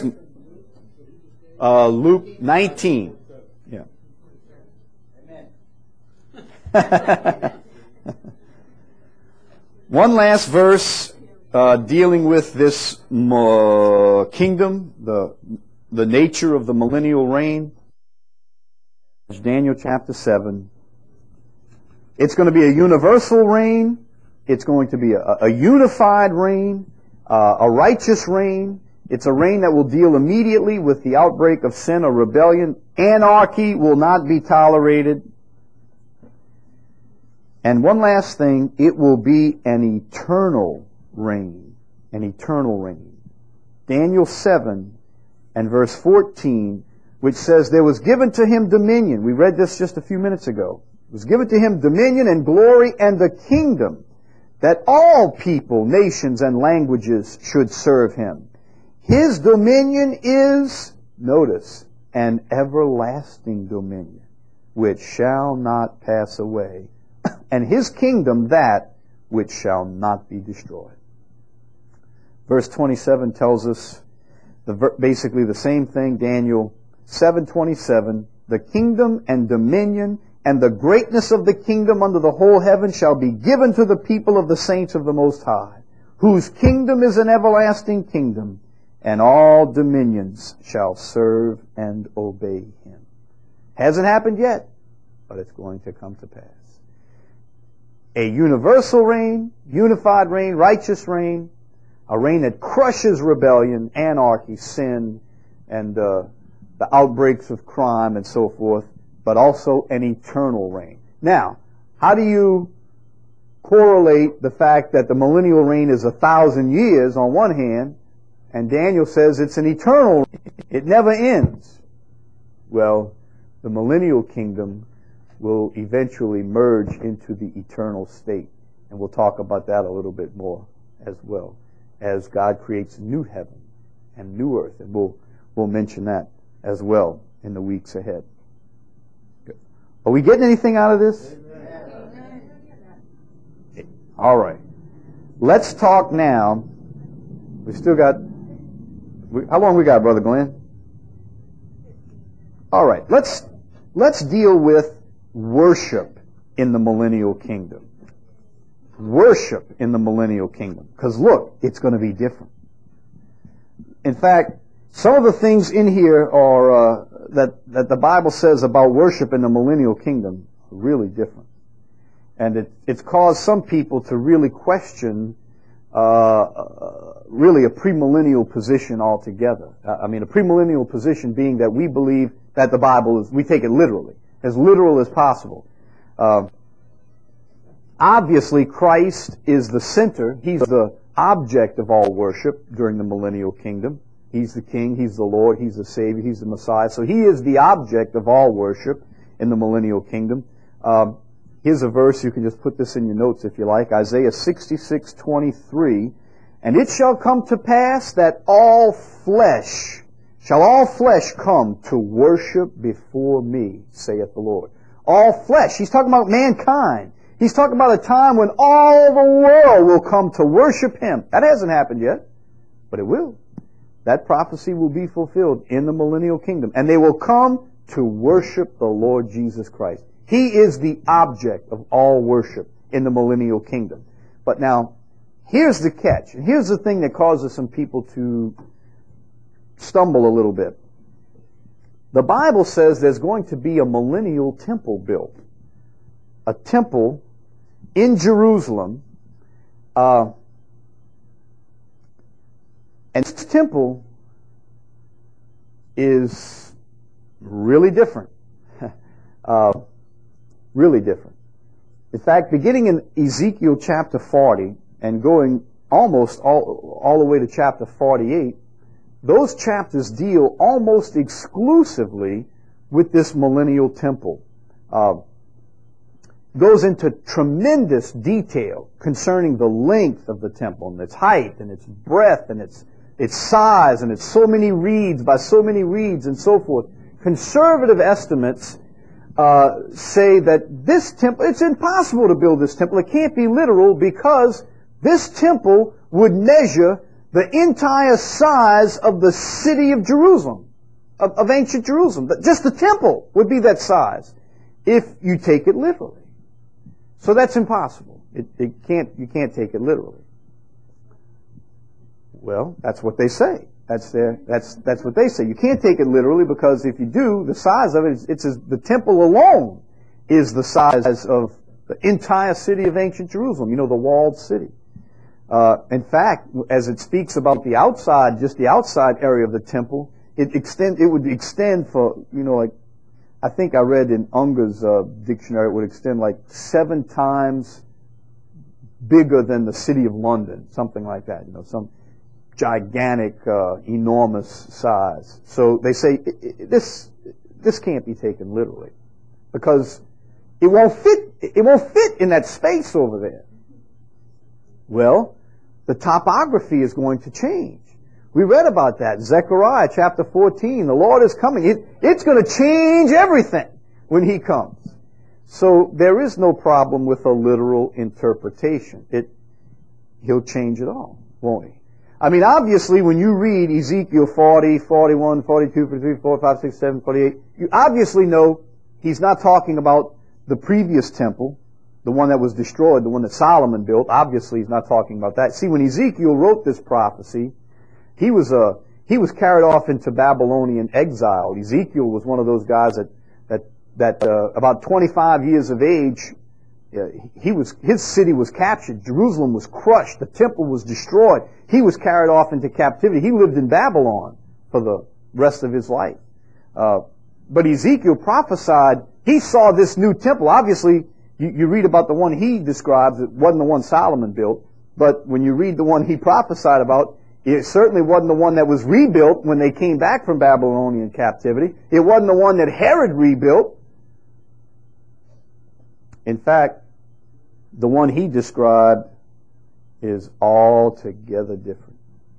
Luke 19. Yeah. One last verse dealing with this kingdom, the nature of the millennial reign. Daniel chapter 7. It's going to be a universal reign. It's going to be a unified reign, a righteous reign. It's a reign that will deal immediately with the outbreak of sin or rebellion. Anarchy will not be tolerated. And one last thing, it will be an eternal reign. An eternal reign. Daniel 7 and verse 14, which says, there was given to him dominion. We read this just a few minutes ago. It was given to him dominion and glory and the kingdom, that all people, nations, and languages should serve him. His dominion is, notice, an everlasting dominion, which shall not pass away, and his kingdom that which shall not be destroyed. Verse 27 tells us basically the same thing. Daniel 7:27, the kingdom and dominion and the greatness of the kingdom under the whole heaven shall be given to the people of the saints of the Most High, whose kingdom is an everlasting kingdom, and all dominions shall serve and obey him. Hasn't happened yet, but it's going to come to pass. A universal reign, unified reign, righteous reign, a reign that crushes rebellion, anarchy, sin, and the outbreaks of crime and so forth, but also an eternal reign. Now, how do you correlate the fact that the millennial reign is 1,000 years on one hand, and Daniel says it's an eternal reign? It never ends. Well, the millennial kingdom will eventually merge into the eternal state. And we'll talk about that a little bit more as well, as God creates a new heaven and new earth. And we'll mention that as well in the weeks ahead. Good. Are we getting anything out of this? All right. Let's talk now. We still got... how long we got, Brother Glenn? All right. Let's deal with worship in the millennial kingdom. Worship in the millennial kingdom. Because look, it's going to be different. In fact, some of the things in here are that the Bible says about worship in the millennial kingdom are really different. And it's caused some people to really question really a premillennial position altogether. I mean, a premillennial position being that we believe that the Bible we take it literally as possible. Obviously, Christ is the center. He's the object of all worship during the millennial kingdom. He's the King, He's the Lord, He's the Savior, He's the Messiah. So He is the object of all worship in the millennial kingdom. Here's a verse, you can just put this in your notes if you like, Isaiah 66:23. And it shall come to pass that all flesh come to worship before me, saith the Lord. All flesh. He's talking about mankind. He's talking about a time when all the world will come to worship Him. That hasn't happened yet, but it will. That prophecy will be fulfilled in the millennial kingdom. And they will come to worship the Lord Jesus Christ. He is the object of all worship in the millennial kingdom. But now, here's the catch. And here's the thing that causes some people to stumble a little bit. The Bible says there's going to be a millennial temple built. A temple in Jerusalem. And this temple is really different. Really different. In fact, beginning in Ezekiel chapter 40 and going almost all the way to chapter 48, those chapters deal almost exclusively with this millennial temple. Goes into tremendous detail concerning the length of the temple and its height and its breadth and its its size and it's so many reeds by so many reeds and so forth. Conservative estimates say that this temple, it's impossible to build this temple. It can't be literal because this temple would measure the entire size of the city of Jerusalem, of ancient Jerusalem. Just the temple would be that size if you take it literally. So that's impossible. You can't take it literally. Well, that's what they say. That's what they say. You can't take it literally because if you do, the size of it, the temple alone is the size of the entire city of ancient Jerusalem. You know, the walled city. In fact, as it speaks about the outside, just the outside area of the temple, it would extend for, like, I think I read in Unger's dictionary, it would extend like 7 times bigger than the city of London, something like that. Some gigantic, enormous size. So they say this can't be taken literally because it won't fit in that space over there. Well, the topography is going to change. We read about that. Zechariah chapter 14. The Lord is coming. It's going to change everything when He comes. So there is no problem with a literal interpretation. He'll change it all, won't He? I mean, obviously, when you read Ezekiel 40, 41, 42, 43, 44, 45, 46, 47, 48, you obviously know He's not talking about the previous temple, the one that was destroyed, the one that Solomon built. Obviously, He's not talking about that. See, when Ezekiel wrote this prophecy, he was carried off into Babylonian exile. Ezekiel was one of those guys that about 25 years of age, his city was captured. Jerusalem was crushed. The temple was destroyed. He was carried off into captivity. He lived in Babylon for the rest of his life. But Ezekiel prophesied, he saw this new temple. Obviously, you read about the one he describes, it wasn't the one Solomon built, but when you read the one he prophesied about, it certainly wasn't the one that was rebuilt when they came back from Babylonian captivity. It wasn't the one that Herod rebuilt. In fact, the one he described is altogether different.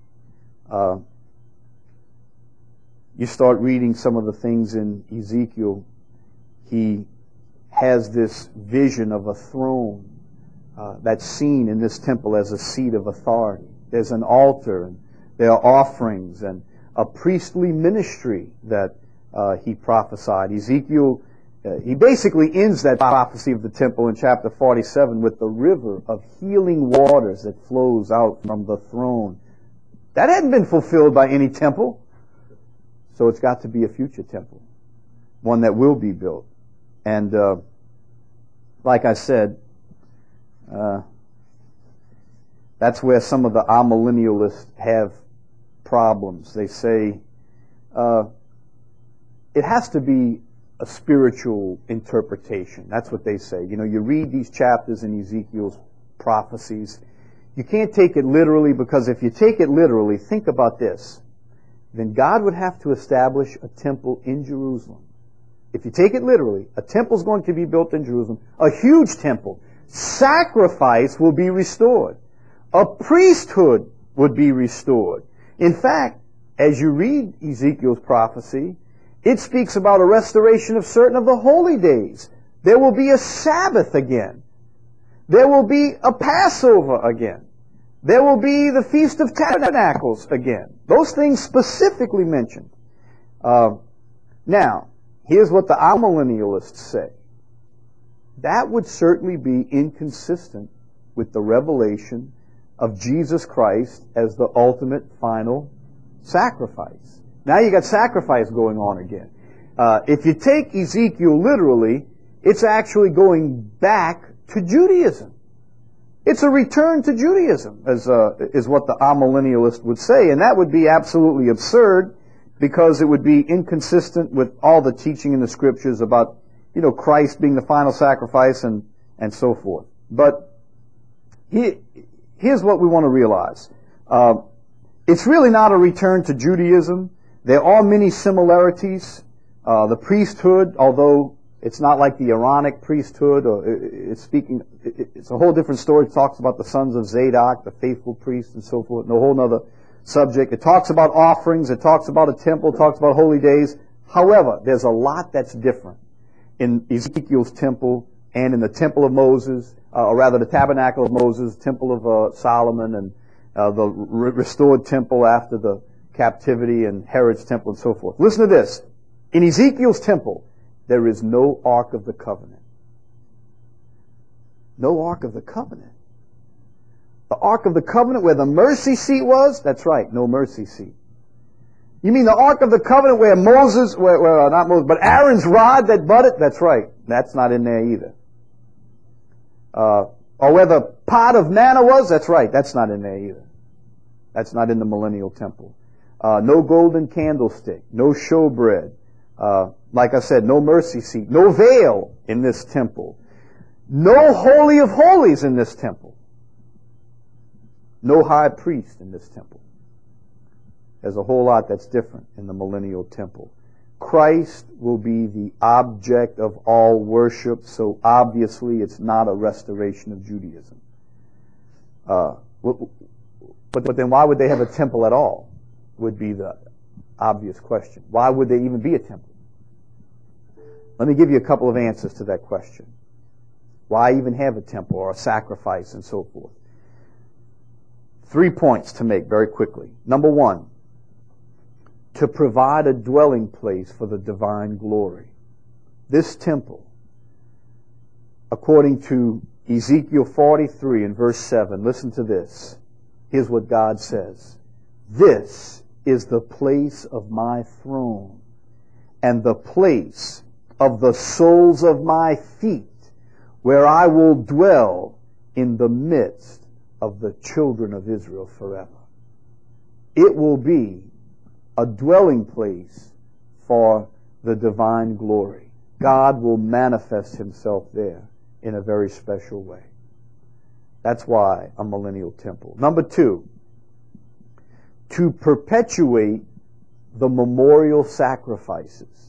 You start reading some of the things in Ezekiel, he has this vision of a throne that's seen in this temple as a seat of authority. There's an altar, and there are offerings, and a priestly ministry that he prophesied. Ezekiel, he basically ends that prophecy of the temple in chapter 47 with the river of healing waters that flows out from the throne. That hadn't been fulfilled by any temple. So it's got to be a future temple, one that will be built. And like I said, that's where some of the amillennialists have problems. They say it has to be a spiritual interpretation. That's what they say. You read these chapters in Ezekiel's prophecies. You can't take it literally because if you take it literally, think about this. Then God would have to establish a temple in Jerusalem. If you take it literally, a temple is going to be built in Jerusalem, a huge temple. Sacrifice will be restored. A priesthood would be restored. In fact, as you read Ezekiel's prophecy, it speaks about a restoration of certain of the holy days. There will be a Sabbath again. There will be a Passover again. There will be the Feast of Tabernacles again. Those things specifically mentioned. Now, here's what the amillennialists say. That would certainly be inconsistent with the revelation of Jesus Christ as the ultimate final sacrifice. Now you got sacrifice going on again. If you take Ezekiel literally, it's actually going back to Judaism. It's a return to Judaism, is what the amillennialist would say, and that would be absolutely absurd because it would be inconsistent with all the teaching in the Scriptures about, Christ being the final sacrifice and so forth. But here's what we want to realize. It's really not a return to Judaism. There are many similarities. The priesthood, although it's not like the Aaronic priesthood, or it's a whole different story. It talks about the sons of Zadok, the faithful priests, and so forth, and a whole other subject. It talks about offerings. It talks about a temple. It talks about holy days. However, there's a lot that's different in Ezekiel's temple and in the temple of Moses, or rather the tabernacle of Moses, temple of Solomon, and the restored temple after the captivity, and Herod's temple, and so forth. Listen to this. In Ezekiel's temple, there is no Ark of the Covenant. No Ark of the Covenant. The Ark of the Covenant where the mercy seat was? That's right, no mercy seat. You mean the Ark of the Covenant where Moses, not Moses, but Aaron's rod that budded? That's right. That's not in there either. Or where the pot of manna was? That's right. That's not in there either. That's not in the millennial temple. No golden candlestick. No showbread. Like I said, no mercy seat. No veil in this temple. No Holy of Holies in this temple. No high priest in this temple. There's a whole lot that's different in the millennial temple. Christ will be the object of all worship, so obviously it's not a restoration of Judaism. But then why would they have a temple at all, would be the obvious question. Why would there even be a temple? Let me give you a couple of answers to that question. Why even have a temple or a sacrifice and so forth? 3 points to make very quickly. Number one, to provide a dwelling place for the divine glory. This temple, according to Ezekiel 43 and verse 7, listen to this. Here's what God says. This is the place of my throne and the place of the soles of my feet, where I will dwell in the midst of the children of Israel forever. It will be a dwelling place for the divine glory. God will manifest himself there in a very special way. That's why a millennial temple. Number two, to perpetuate the memorial sacrifices.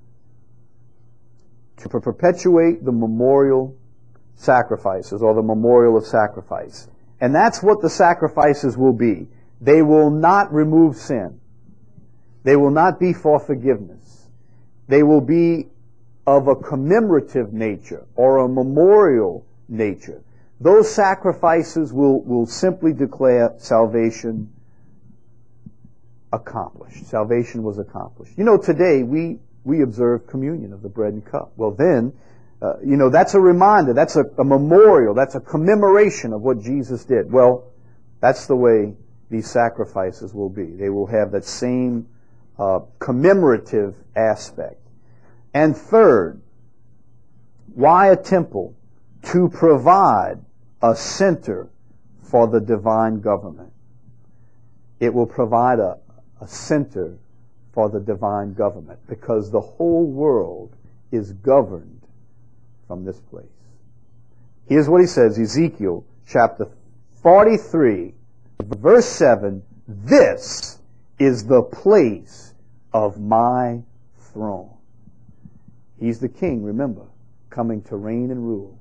To perpetuate the memorial sacrifices, or the memorial of sacrifice. And that's what the sacrifices will be. They will not remove sin. They will not be for forgiveness. They will be of a commemorative nature or a memorial nature. Those sacrifices will simply declare salvation accomplished. Salvation was accomplished. You know, today we observe communion of the bread and cup. Well then, that's a reminder, that's a memorial, that's a commemoration of what Jesus did. Well, that's the way these sacrifices will be. They will have that same commemorative aspect. And third, why a temple? To provide a center for the divine government. It will provide a center for the divine government, because the whole world is governed from this place. Here's what he says, Ezekiel chapter 43, verse 7, this is the place of my throne. He's the king, remember, coming to reign and rule.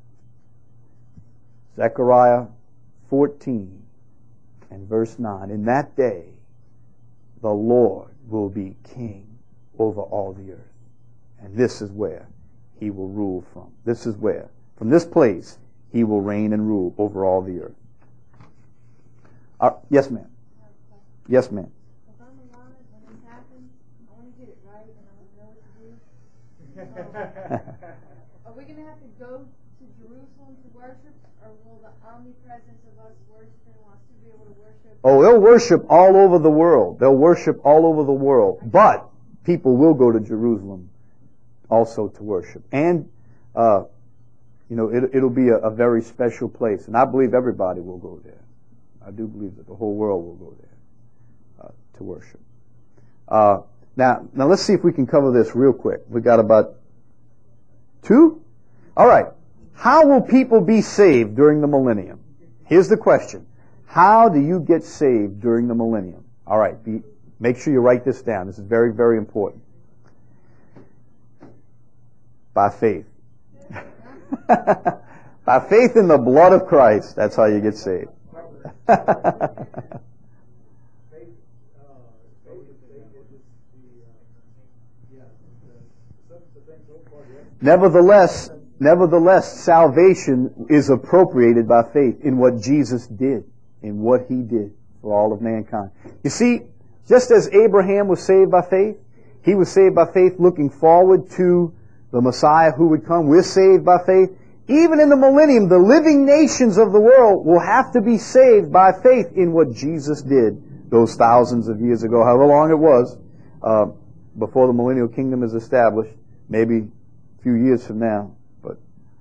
Zechariah 14 and verse 9, in that day the Lord will be king over all the earth. And this is where he will rule from. This is where, from this place, he will reign and rule over all the earth. Yes, ma'am. Yes, ma'am. If I'm alive when this happens, I want to get it right and I want to know what to do. Are we going to have to go to Jerusalem to worship, or will the omnipresence of us worshiping want to be able to worship? Oh, they'll worship all over the world. They'll worship all over the world. But people will go to Jerusalem also to worship. And, it'll be a very special place. And I believe everybody will go there. I do believe that the whole world will go there to worship. Now let's see if we can cover this real quick. We got about 2? All right. How will people be saved during the millennium? Here's the question. How do you get saved during the millennium? All right. Make sure you write this down. This is very, very important. By faith. By faith in the blood of Christ. That's how you get saved. That Nevertheless, salvation is appropriated by faith in what Jesus did, in what He did for all of mankind. You see, just as Abraham was saved by faith, he was saved by faith looking forward to the Messiah who would come. We're saved by faith. Even in the millennium, the living nations of the world will have to be saved by faith in what Jesus did those thousands of years ago, however long it was, before the millennial kingdom is established, maybe a few years from now. But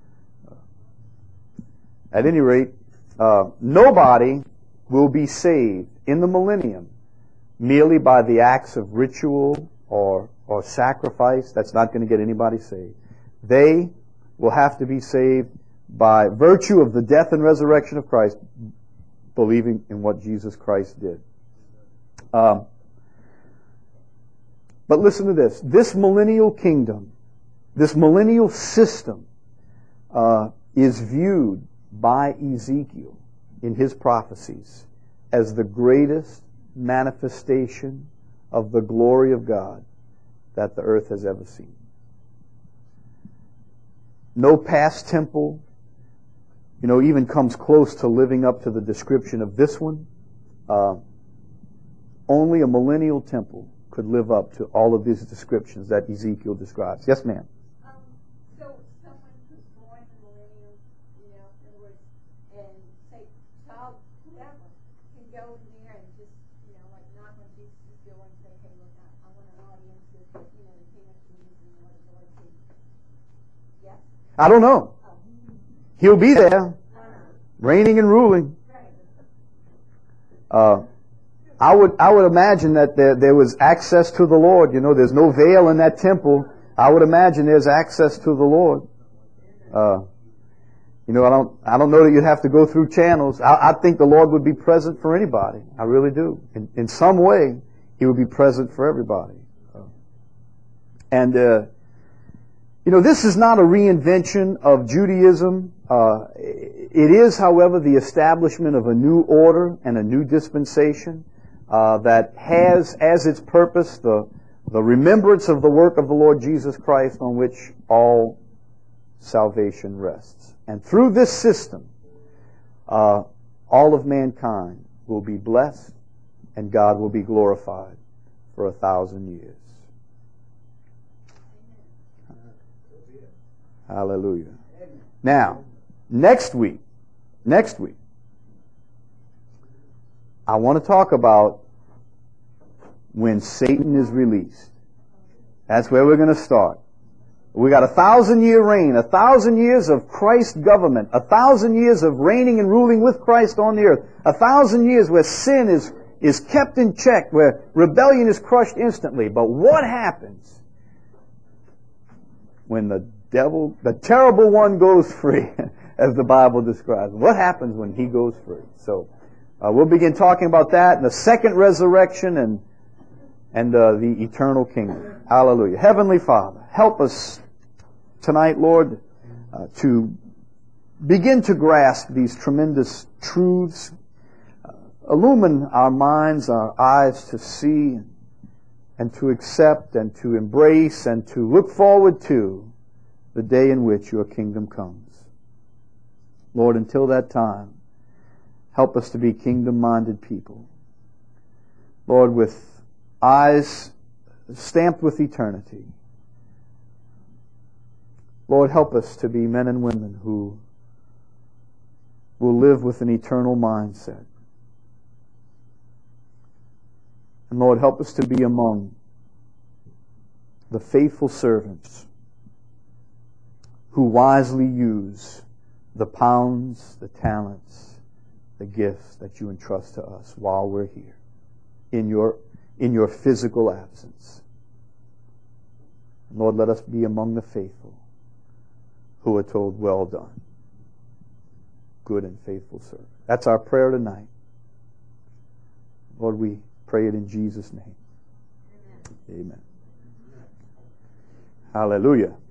at any rate, nobody will be saved in the millennium merely by the acts of ritual or sacrifice. That's not going to get anybody saved. They will have to be saved by virtue of the death and resurrection of Christ, believing in what Jesus Christ did. But listen to this. This millennial kingdom, this millennial system, is viewed by Ezekiel in his prophecies as the greatest manifestation of the glory of God that the earth has ever seen. No past temple, even comes close to living up to the description of this one. Only a millennial temple could live up to all of these descriptions that Ezekiel describes. Yes, ma'am. So someone who's born in the millennium, in other words, and say, child, whoever, can go in there and just, like not when Jesus is going and say, hey, look, I want an audience with, the King of Kings and the Lord of Kings. Yes? I don't know. He'll be there, reigning and ruling. I would imagine that there was access to the Lord. There's no veil in that temple. I would imagine there's access to the Lord. I don't know that you'd have to go through channels. I think the Lord would be present for anybody. I really do. In some way, He would be present for everybody. And this is not a reinvention of Judaism. It is, however, the establishment of a new order and a new dispensation that has as its purpose the remembrance of the work of the Lord Jesus Christ, on which all salvation rests. And through this system, all of mankind will be blessed and God will be glorified for 1,000 years. Hallelujah. Now, next week, I want to talk about when Satan is released. That's where we're going to start. We got 1,000-year reign, 1,000 years of Christ's government, 1,000 years of reigning and ruling with Christ on the earth, 1,000 years where sin is kept in check, where rebellion is crushed instantly. But what happens when the terrible one goes free, as the Bible describes? What happens when he goes free? So we'll begin talking about that, and the second resurrection, and the eternal kingdom. Hallelujah. Heavenly Father, help us tonight, Lord, to begin to grasp these tremendous truths. Illumine our minds, our eyes to see and to accept and to embrace and to look forward to the day in which your kingdom comes. Lord, until that time, help us to be kingdom-minded people. Lord, with eyes stamped with eternity. Lord, help us to be men and women who will live with an eternal mindset. And Lord, help us to be among the faithful servants who wisely use the pounds, the talents, the gifts that you entrust to us while we're here in your physical absence. Lord, let us be among the faithful who are told, well done, good and faithful servant. That's our prayer tonight. Lord, we pray it in Jesus' name. Amen. Hallelujah.